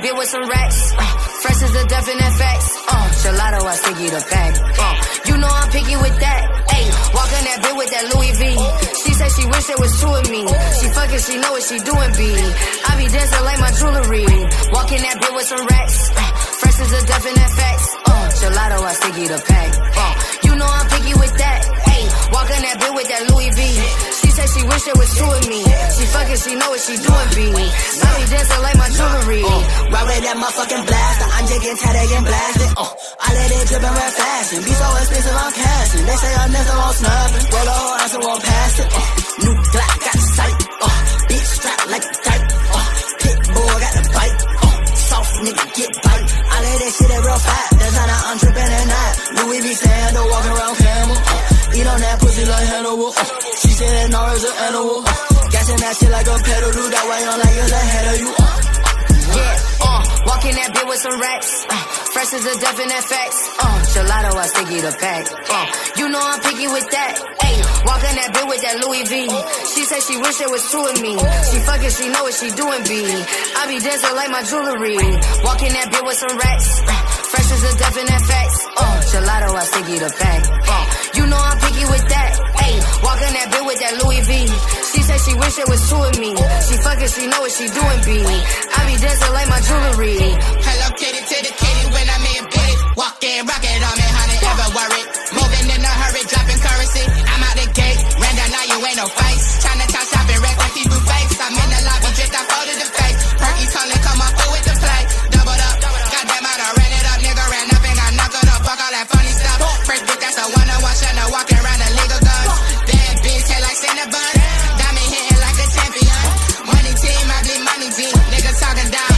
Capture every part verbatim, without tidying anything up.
bitch with some racks. Uh, fresh is the definite facts. Uh, gelato, I stick you the pack. Uh, you know I'm picky with that. Ayy, walking that bitch with that Louis V. She said she wish there was two of me. She fucking, she know what she doing, B. I be dancing like my jewelry. Walking that bitch with some racks. Uh, fresh is the definite facts. Uh, gelato, I stick you the pack. Uh, you know I'm picky with that. Ayy, walking that bitch with that Louis V. She said she wish there was two of me. She fucking, she know what she doing, B. I be dancing like my jewelry. Uh, ride with that motherfucking blaster. I'm just getting tired of getting blasted. Uh, I let it drip and rap fast. Be so expensive, I'm cashing. They say I'm never on snubbing. Roll a whole ass and won't pass it. Uh, new Glock got sight. Uh, big strap like a type. Uh, pit bull got the bite. Uh, soft nigga get bite. I let that shit at real fat. That's how I'm tripping at night. Louis V sandal walking around camel. Uh, eat on that pussy like Hannibal. Uh, she said that Nara's an animal. Uh, Gassing that shit like a pedal. Do that way on like it's ahead of you. Uh, Yeah, uh, walking that bitch with some racks. Uh, fresh is the definite facts. Uh, gelato, I stick you the pack. Uh, you know I'm picky with that. Ayy, walking that bitch with that Louis V. She said she wish there was two of me. She fucking, she know what she doing, B. I be dancing like my jewelry. Walking that bitch with some racks. Uh, fresh is the definite facts. Uh, gelato, I stick you the pack. Uh, you know I'm picky with that. Ayy, walking that bitch with that Louis V. She said she wish there was two of me. She fucking, she know what she doing, B. I be dancing like my jewelry. Hello kitty to the kitty when I'm in bitty. Walking, rocket on me, honey, ever worried. Moving in a hurry, dropping currency. I'm out the gate, ran down now you ain't no face. Chinatown shopping, rest and keep you face. I'm in the lobby, dripped out folded the face. Perky calling, come on through with the play. Doubled up, goddamn I done ran it up, nigga ran up and got knocked up. Fuck all that funny stuff. First bitch, that's a one-on-one shot, now walking around the legal guns. Bad bitch, head like Cinnabon. Diamond hitting like a champion. Money team, I bleed money team. Niggas talking down.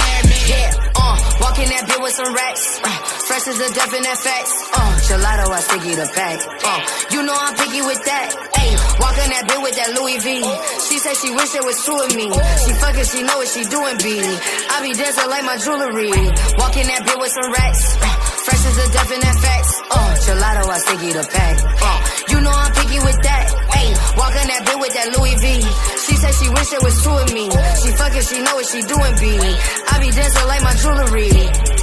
Yeah, uh, walking that bitch with some racks. Uh, fresh is the definite facts. Uh, gelato, I stick you the pack. Uh, you know I'm picky with that. Ayy, walking that bitch with that Louis V. She said she wish there was two of me. She fucking, she know what she doing, B. I be dancing like my jewelry. Walking that bitch with some racks. Uh, fresh is the definite facts. Uh, gelato, I stick you the pack. Uh, you know I'm picky with that. Ayy, walking that bitch with that Louis V. She said she wish there was two of me. She fucking, she know what she doing, B. I be dancing like my jewelry.